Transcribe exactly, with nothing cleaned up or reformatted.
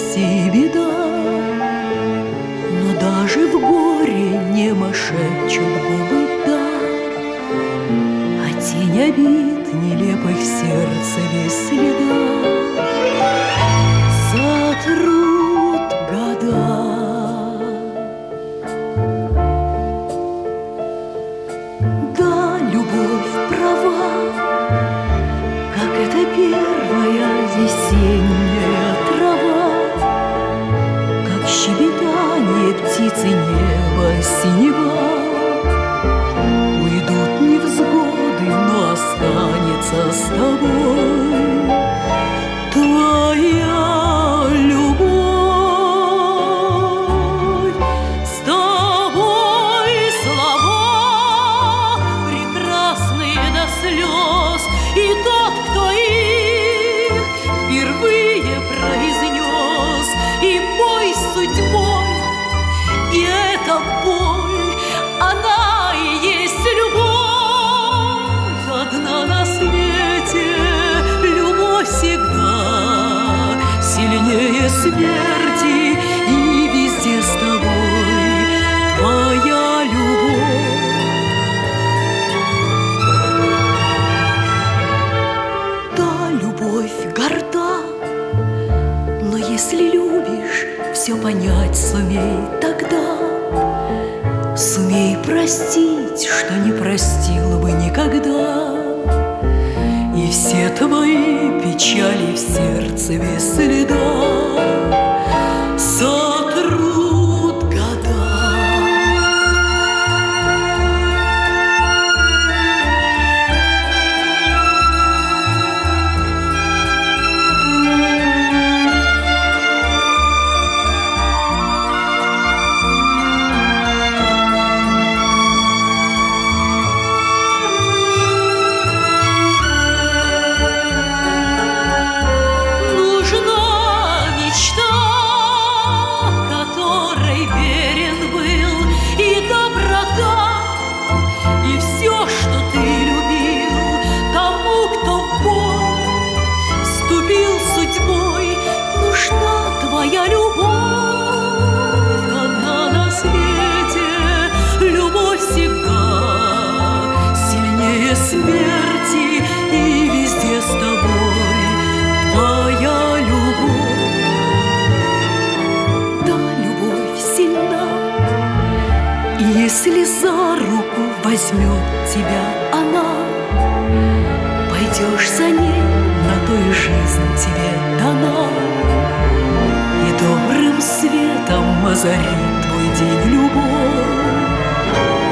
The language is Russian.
и беда, но даже в горе немо шепчут губы «да», а тень обид нелепых в сердце без следа сотрут года. Да, любовь права, как эта первая весенняя трава, как щебетание птицы неба синева. Уйдут невзгоды, но останется с тобой твоя любовь. С тобой слова прекрасные до слез, и тот, кто их впервые произнес, и бой с судьбой, и эта боль, она и есть любовь. Одна на свете любовь всегда сильнее смерти, и везде с тобой твоя любовь. Да, любовь горда, но если любишь, все понять сумей тогда. Сумей простить, что не простил бы никогда, и все твои печали в сердце без следа сотрут года. Твоя любовь, одна на свете, любовь всегда сильнее смерти, и везде с тобой твоя любовь. Да, любовь сильна, и если за руку возьмет тебя она, пойдешь за ней, на то и жизнь тебе дана. Добрым светом озарит твой день любовь.